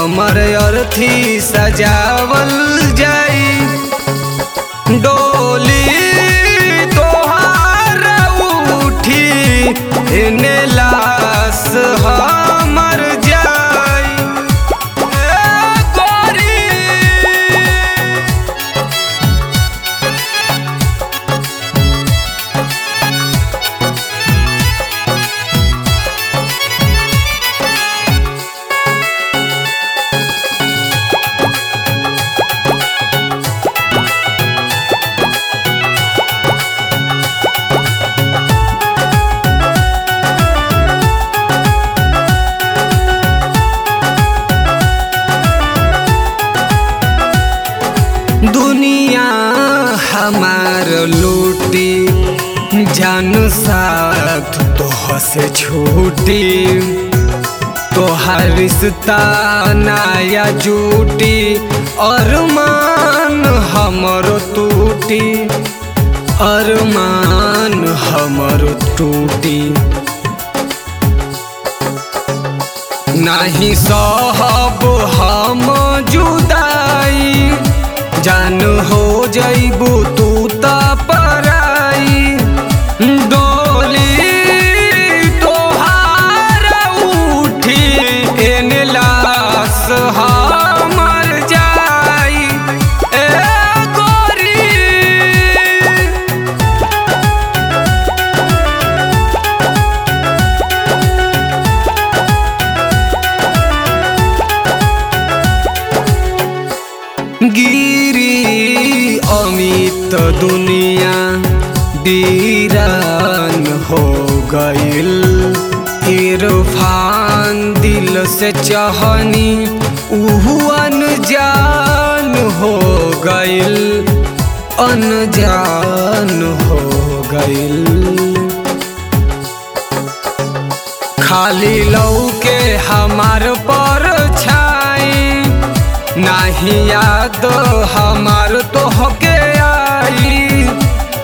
हमर अर्थी सजावल जाई। डोली तोहार उठी एने लाश हमर जाई। गोरी दुनिया हमार लूटी जान साथ तोह से छूटी। तोहार रिश्ता नया जूटी अरमान हमरो टूटी। अरमान हमरो टूटी नहीं सहब हम जुदाई। जान हो जइबू तू त पराई। डोली तोहार उठी एने लाश हमर जाई। ए गोरी गिरी अमित दुनिया वीरान हो गइल। इरफान दिल से चाहनी उहु अनजान हो गइल। अनजान हो गइल। खाली लौके हमार परछाई नहीं याद हमार तोहके आई।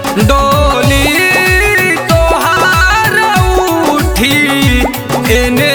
डोली तोहार उठी एने